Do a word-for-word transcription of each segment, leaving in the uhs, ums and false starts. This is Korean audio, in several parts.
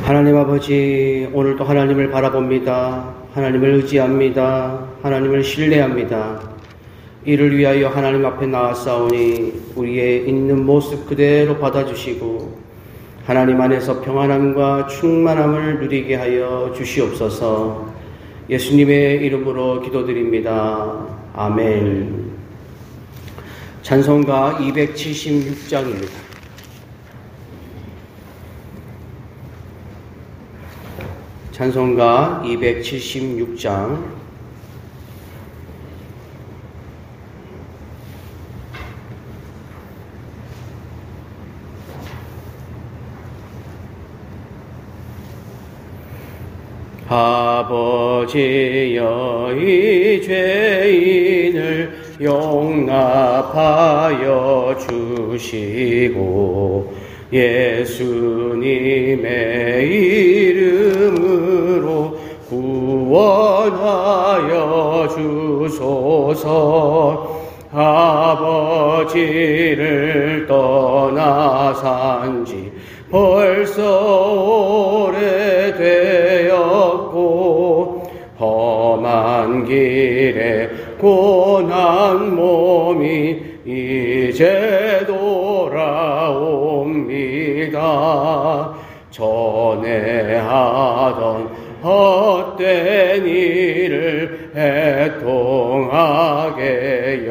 하나님 아버지, 오늘도 하나님을 바라봅니다. 하나님을 의지합니다. 하나님을 신뢰합니다. 이를 위하여 하나님 앞에 나아싸우니 우리의 있는 모습 그대로 받아주시고 하나님 안에서 평안함과 충만함을 누리게 하여 주시옵소서. 예수님의 이름으로 기도드립니다. 아멘. 찬송가 이백칠십육 장입니다. 찬송가 이백칠십육 장. 아버지여, 이 죄인을 용납하여 주시고 예수님의 이름으로 구원하여 주소서. 아버지를 떠나 산지 벌써 오래되었고 험한 길에 고난 몸이 이제 돌아옵니다. 전에 하던 헛된 일을 애통하게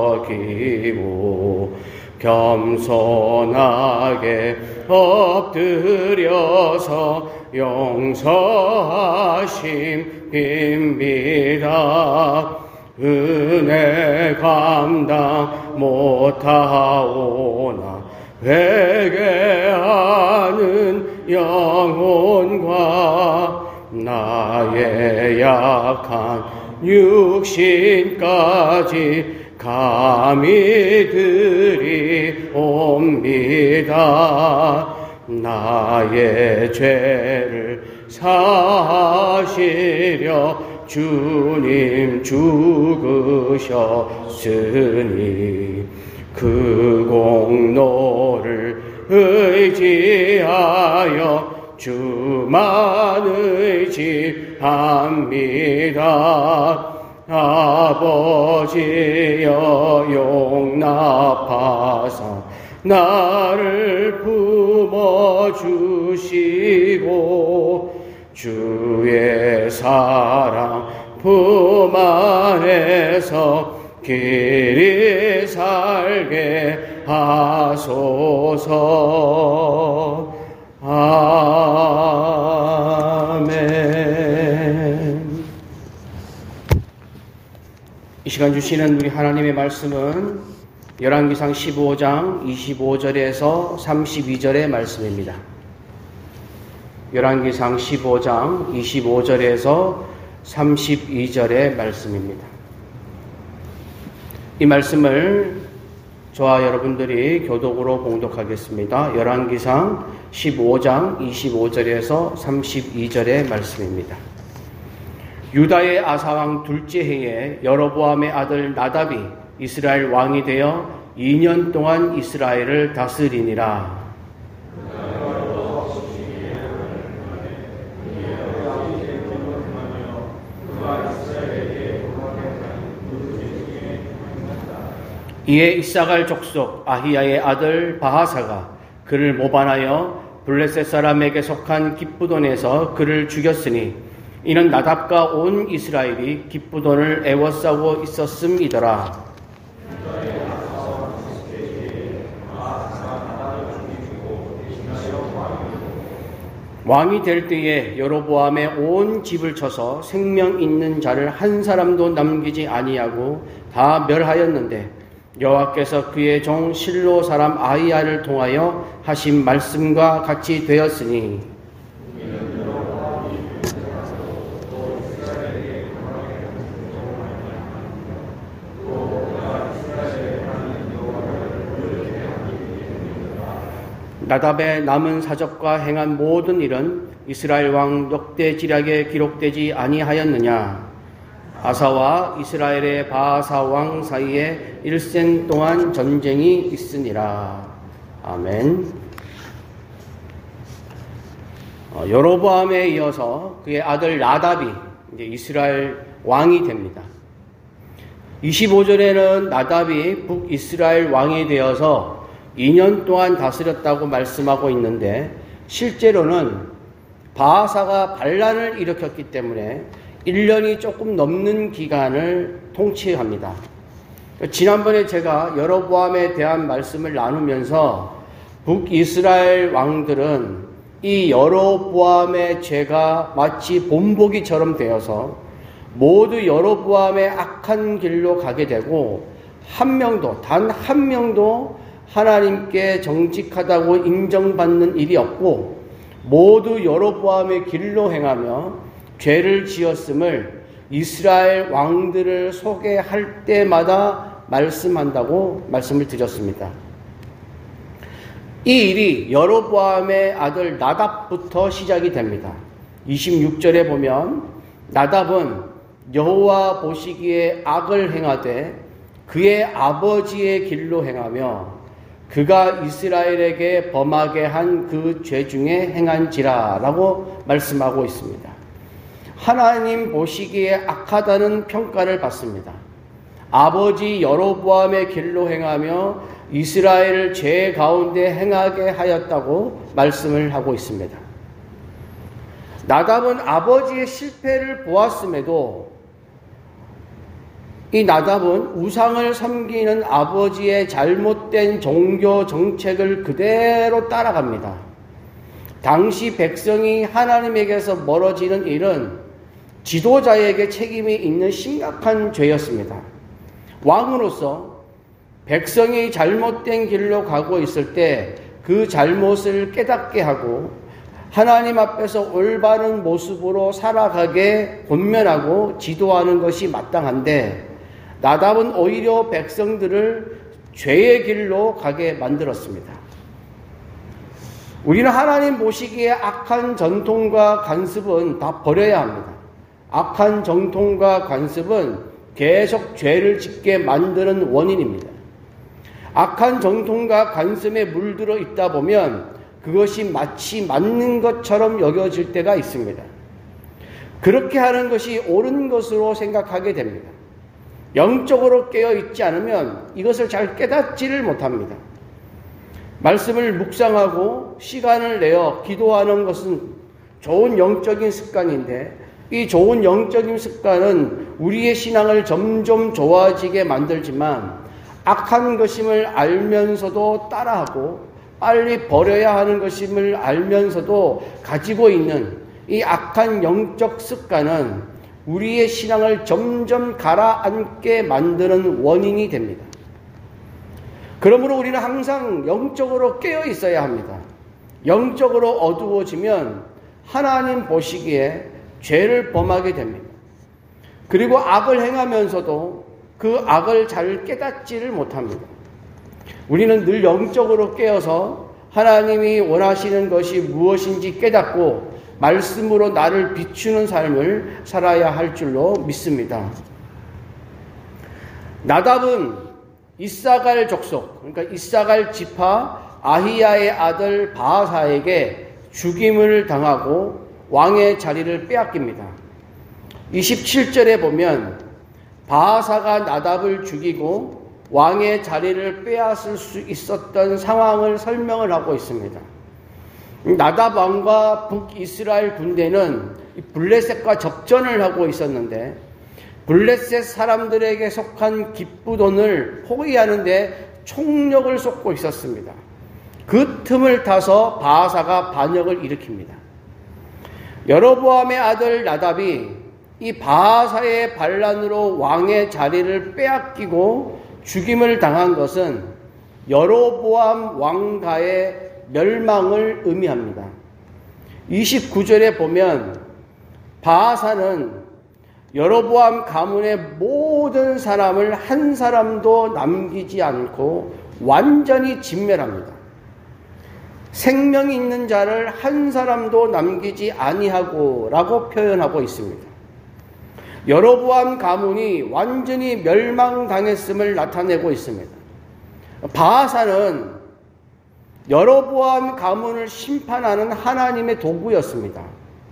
여기고 겸손하게 엎드려서 용서하심 빕니다. 은혜 감당 못하오나 회개하는 영혼과 나의 약한 육신까지 감히 드리옵니다. 나의 죄를 사하시려 주님 죽으셨으니 그 공로를 의지하여 주만 의지합니다. 아버지여, 용납하사 나를 품어주시고 주의 사랑 품 안에서 길이 살게 하소서. 아멘. 이 시간 주시는 우리 하나님의 말씀은 열왕기상 십오 장 이십오 절에서 삼십이 절의 말씀입니다. 열왕기상 십오 장 이십오 절에서 삼십이 절의 말씀입니다. 이 말씀을 저와 여러분들이 교독으로 봉독하겠습니다. 열왕기상 십오 장 이십오 절에서 삼십이 절의 말씀입니다. 유다의 아사왕 둘째 해에 여로보암의 아들 나답이 이스라엘 왕이 되어 이 년 동안 이스라엘을 다스리니라. 이에 이사갈 족속 아히야의 아들 바하사가 그를 모반하여 블레셋 사람에게 속한 기쁘돈에서 그를 죽였으니 이는 나답과 온 이스라엘이 기쁘돈을 애워싸고 있었음이더라. 왕이 될 때에 여로보암의 온 집을 쳐서 생명 있는 자를 한 사람도 남기지 아니하고 다 멸하였는데 여호와께서 그의 종 실로 사람 아히야를 통하여 하신 말씀과 같이 되었으니 나답의 남은 사적과 행한 모든 일은 이스라엘 왕 역대지략에 기록되지 아니하였느냐. 아사와 이스라엘의 바하사 왕 사이에 일생 동안 전쟁이 있으니라. 아멘. 어, 여로보암에 이어서 그의 아들 나답이 이제 이스라엘 왕이 됩니다. 이십오 절에는 나답이 북이스라엘 왕이 되어서 이 년 동안 다스렸다고 말씀하고 있는데, 실제로는 바하사가 반란을 일으켰기 때문에 일 년이 조금 넘는 기간을 통치합니다. 지난번에 제가 여로보암에 대한 말씀을 나누면서 북이스라엘 왕들은 이 여로보암의 죄가 마치 본보기처럼 되어서 모두 여로보암의 악한 길로 가게 되고, 한 명도, 단 한 명도 하나님께 정직하다고 인정받는 일이 없고, 모두 여로보암의 길로 행하며 죄를 지었음을 이스라엘 왕들을 소개할 때마다 말씀한다고 말씀을 드렸습니다. 이 일이 여로보암의 아들 나답부터 시작이 됩니다. 이십육 절에 보면 나답은 여호와 보시기에 악을 행하되 그의 아버지의 길로 행하며 그가 이스라엘에게 범하게 한 그 죄 중에 행한지라 라고 말씀하고 있습니다. 하나님 보시기에 악하다는 평가를 받습니다. 아버지 여로보암의 길로 행하며 이스라엘을 죄 가운데 행하게 하였다고 말씀을 하고 있습니다. 나답은 아버지의 실패를 보았음에도 이 나답은 우상을 섬기는 아버지의 잘못된 종교 정책을 그대로 따라갑니다. 당시 백성이 하나님에게서 멀어지는 일은 지도자에게 책임이 있는 심각한 죄였습니다. 왕으로서 백성이 잘못된 길로 가고 있을 때 그 잘못을 깨닫게 하고 하나님 앞에서 올바른 모습으로 살아가게 권면하고 지도하는 것이 마땅한데, 나답은 오히려 백성들을 죄의 길로 가게 만들었습니다. 우리는 하나님 보시기에 악한 전통과 관습은 다 버려야 합니다. 악한 전통과 관습은 계속 죄를 짓게 만드는 원인입니다. 악한 전통과 관습에 물들어 있다 보면 그것이 마치 맞는 것처럼 여겨질 때가 있습니다. 그렇게 하는 것이 옳은 것으로 생각하게 됩니다. 영적으로 깨어있지 않으면 이것을 잘 깨닫지를 못합니다. 말씀을 묵상하고 시간을 내어 기도하는 것은 좋은 영적인 습관인데, 이 좋은 영적인 습관은 우리의 신앙을 점점 좋아지게 만들지만 악한 것임을 알면서도 따라하고 빨리 버려야 하는 것임을 알면서도 가지고 있는 이 악한 영적 습관은 우리의 신앙을 점점 가라앉게 만드는 원인이 됩니다. 그러므로 우리는 항상 영적으로 깨어 있어야 합니다. 영적으로 어두워지면 하나님 보시기에 죄를 범하게 됩니다. 그리고 악을 행하면서도 그 악을 잘 깨닫지를 못합니다. 우리는 늘 영적으로 깨어서 하나님이 원하시는 것이 무엇인지 깨닫고 말씀으로 나를 비추는 삶을 살아야 할 줄로 믿습니다. 나답은 이사갈 족속, 그러니까 이사갈 지파 아히야의 아들 바하사에게 죽임을 당하고 왕의 자리를 빼앗깁니다. 이십칠 절에 보면 바하사가 나답을 죽이고 왕의 자리를 빼앗을 수 있었던 상황을 설명을 하고 있습니다. 나답 왕과 북이스라엘 군대는 블레셋과 접전을 하고 있었는데, 블레셋 사람들에게 속한 기브돈을 포위하는데 총력을 쏟고 있었습니다. 그 틈을 타서 바하사가 반역을 일으킵니다. 여로보암의 아들 나답이 이 바하사의 반란으로 왕의 자리를 빼앗기고 죽임을 당한 것은 여로보암 왕가의 멸망을 의미합니다. 이십구 절에 보면 바하사는 여로보암 가문의 모든 사람을 한 사람도 남기지 않고 완전히 진멸합니다. 생명이 있는 자를 한 사람도 남기지 아니하고 라고 표현하고 있습니다. 여로보암 가문이 완전히 멸망당했음을 나타내고 있습니다. 바하사는 여로보암 가문을 심판하는 하나님의 도구였습니다.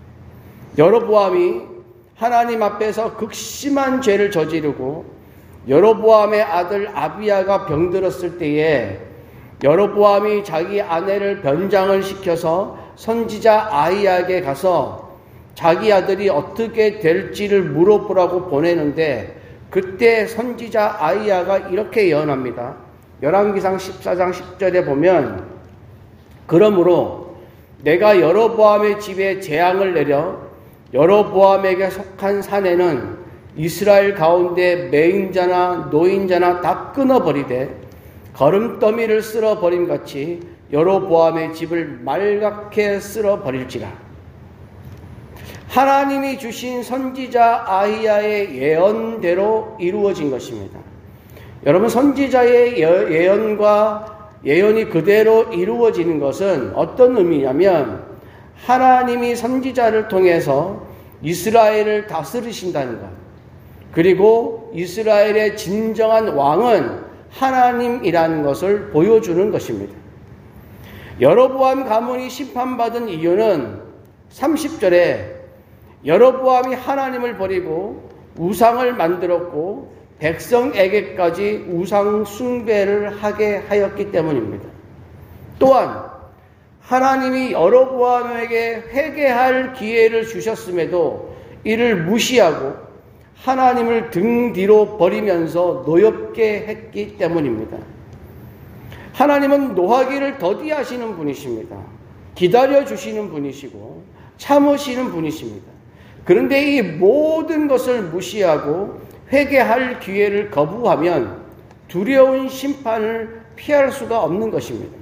여로보암이 하나님 앞에서 극심한 죄를 저지르고 여로보암의 아들 아비야가 병들었을 때에 여로보암이 자기 아내를 변장을 시켜서 선지자 아히야에게 가서 자기 아들이 어떻게 될지를 물어보라고 보내는데, 그때 선지자 아히야가 이렇게 예언합니다. 열왕기상 십사 장 십 절에 보면, 그러므로 내가 여로보암의 집에 재앙을 내려 여로보암에게 속한 산에는 이스라엘 가운데 매인자나 노인자나 다 끊어버리되 거름더미를 쓸어버림같이 여로보암의 집을 말갛게 쓸어버릴지라. 하나님이 주신 선지자 아히야의 예언대로 이루어진 것입니다. 여러분, 선지자의 예언과 예언이 그대로 이루어지는 것은 어떤 의미냐면, 하나님이 선지자를 통해서 이스라엘을 다스리신다는 것, 그리고 이스라엘의 진정한 왕은 하나님이라는 것을 보여주는 것입니다. 여로보암 가문이 심판받은 이유는 삼십 절에 여로보암이 하나님을 버리고 우상을 만들었고 백성에게까지 우상 숭배를 하게 하였기 때문입니다. 또한 하나님이 여로보암에게 회개할 기회를 주셨음에도 이를 무시하고 하나님을 등 뒤로 버리면서 노엽게 했기 때문입니다. 하나님은 노하기를 더디하시는 분이십니다. 기다려주시는 분이시고 참으시는 분이십니다. 그런데 이 모든 것을 무시하고 회개할 기회를 거부하면 두려운 심판을 피할 수가 없는 것입니다.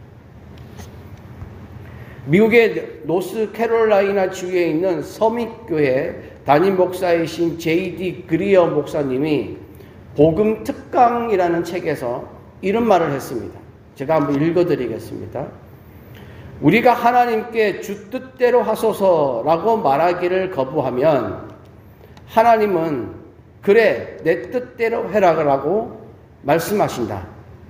미국의 노스캐롤라이나 주에 있는 서밋교회 담임 목사이신 제이 디 그리어 목사님이 복음 특강이라는 책에서 이런 말을 했습니다. 제가 한번 읽어드리겠습니다. 우리가 하나님께 주 뜻대로 하소서라고 말하기를 거부하면 하나님은 그래, 내 뜻대로 해라라고 말씀하신다.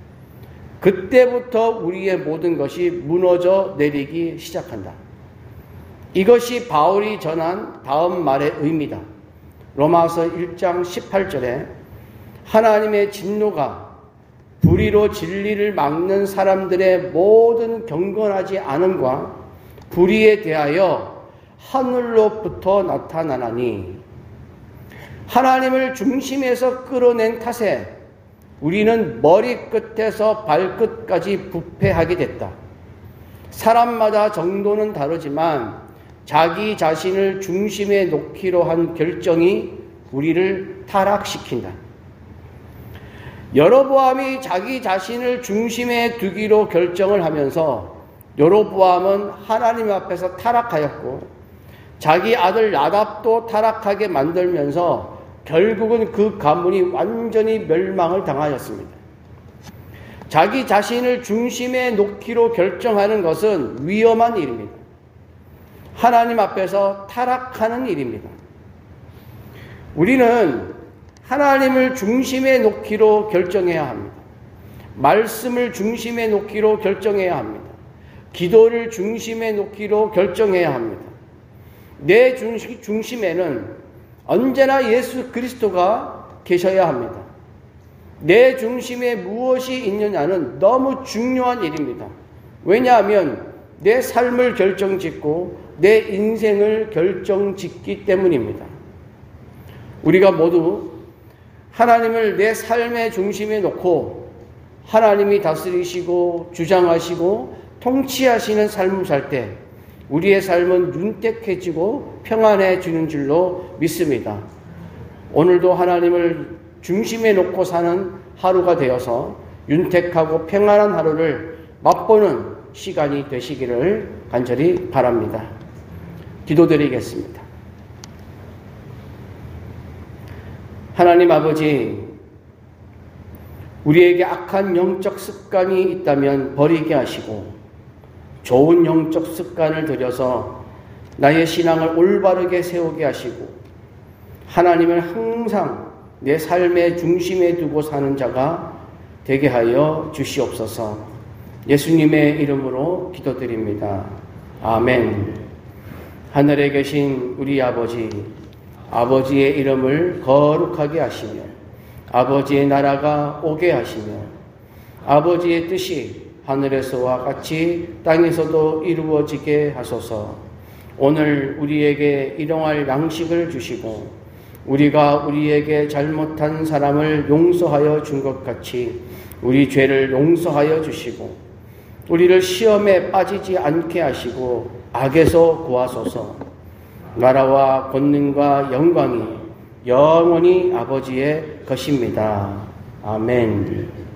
그때부터 우리의 모든 것이 무너져 내리기 시작한다. 이것이 바울이 전한 다음 말의 의미다. 로마서 일 장 십팔 절에 하나님의 진노가 불의로 진리를 막는 사람들의 모든 경건하지 않음과 불의에 대하여 하늘로부터 나타나나니, 하나님을 중심에서 끌어낸 탓에 우리는 머리끝에서 발끝까지 부패하게 됐다. 사람마다 정도는 다르지만 자기 자신을 중심에 놓기로 한 결정이 우리를 타락시킨다. 여로보암이 자기 자신을 중심에 두기로 결정을 하면서 여로보암은 하나님 앞에서 타락하였고 자기 아들 나답도 타락하게 만들면서 결국은 그 가문이 완전히 멸망을 당하였습니다. 자기 자신을 중심에 놓기로 결정하는 것은 위험한 일입니다. 하나님 앞에서 타락하는 일입니다. 우리는 하나님을 중심에 놓기로 결정해야 합니다. 말씀을 중심에 놓기로 결정해야 합니다. 기도를 중심에 놓기로 결정해야 합니다. 내 중심에는 언제나 예수 그리스도가 계셔야 합니다. 내 중심에 무엇이 있느냐는 너무 중요한 일입니다. 왜냐하면 내 삶을 결정짓고 내 인생을 결정짓기 때문입니다. 우리가 모두 하나님을 내 삶의 중심에 놓고 하나님이 다스리시고 주장하시고 통치하시는 삶을 살 때 우리의 삶은 윤택해지고 평안해지는 줄로 믿습니다. 오늘도 하나님을 중심에 놓고 사는 하루가 되어서 윤택하고 평안한 하루를 맛보는 시간이 되시기를 간절히 바랍니다. 기도드리겠습니다. 하나님 아버지, 우리에게 악한 영적 습관이 있다면 버리게 하시고 좋은 영적 습관을 들여서 나의 신앙을 올바르게 세우게 하시고 하나님을 항상 내 삶의 중심에 두고 사는 자가 되게 하여 주시옵소서. 예수님의 이름으로 기도드립니다. 아멘. 하늘에 계신 우리 아버지, 아버지의 이름을 거룩하게 하시며 아버지의 나라가 오게 하시며 아버지의 뜻이 하늘에서와 같이 땅에서도 이루어지게 하소서. 오늘 우리에게 일용할 양식을 주시고 우리가 우리에게 잘못한 사람을 용서하여 준 것 같이 우리 죄를 용서하여 주시고 우리를 시험에 빠지지 않게 하시고 악에서 구하소서. 나라와 권능과 영광이 영원히 아버지의 것입니다. 아멘.